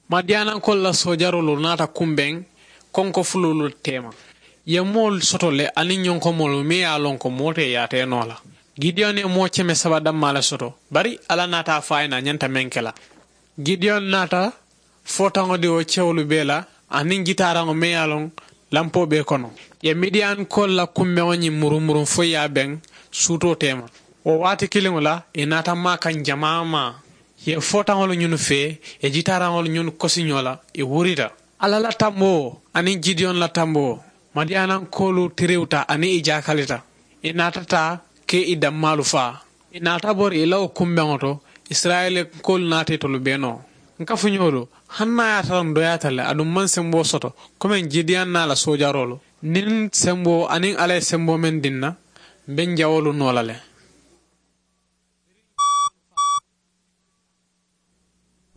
Madianankol la sojarolu nata kumben konko fululu tema. Ye mol sotole ani nyonko molu mi ya lonko mote ya te nola. Gideon e mo cheme sabada mala soto. Bari ala nata faina nyanta menkela. Gideon nata fotango di o chewlu bela ani gitarango me ya long lampo be kono. Ye Midian kol la kumbe wani murumurum fo ya beng suto tema. O wati kilingula inata makan jamama. Ye fotangolu nyunu fe e jitarangolu nyunu kosinyola e wurita. Ala la tambo ani Gideon la tambo. Madianan kolu tireuta ani ijakalita. Inatata ke idammalu fa. Inata bori ilaw kumbengoto Israel kol nate tolu beno. Nkafu nyolo hanna ya taram doyatale adum man sembo soto komen Gideon na la sojarolo. Nin sembo anin ale sembo men dinna ben jawolu nolale.